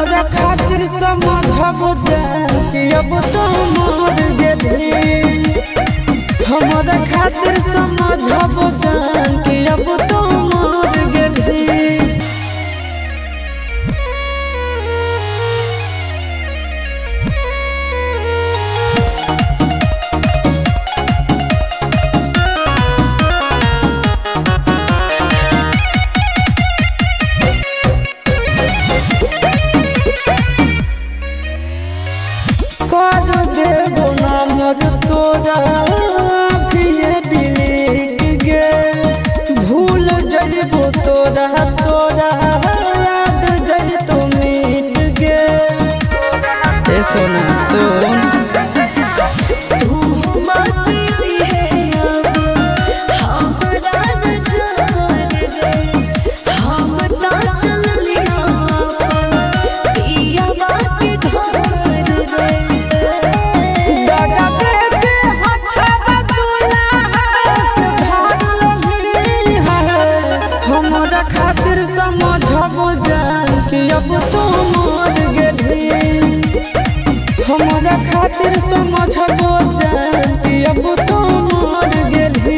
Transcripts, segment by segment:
हमरा खातिर समझब जान कि अब तो मर गेली। हमरा खातिर समझब जान कि अब तो मर गेली। कर देबो नंबर तोरा फिर डिलीट गे, भूल जइबो तोरा याद जइतो मिट गे। ए सोना सुन खातिर समझब जान कि अब तो मर गेली। हमरा खातिर समझब जान कि अब तो मर गेली।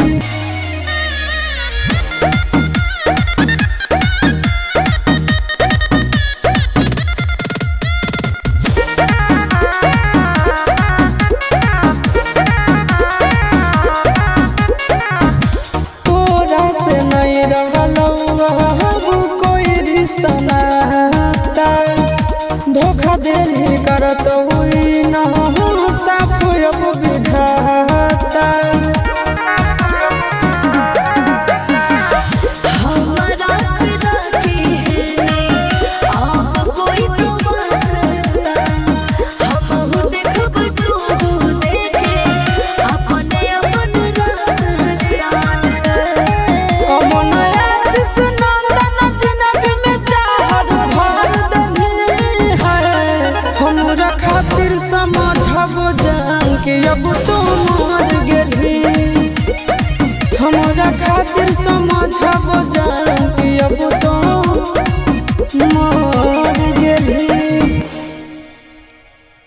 तोरा से नहीं रहलौ कोई रिश्ता नाता, धोखा देली करत हुई न साफ अब विधाता। हमरा खातिर समझब जान कि अब तो मर गेली। हमरा खातिर समझब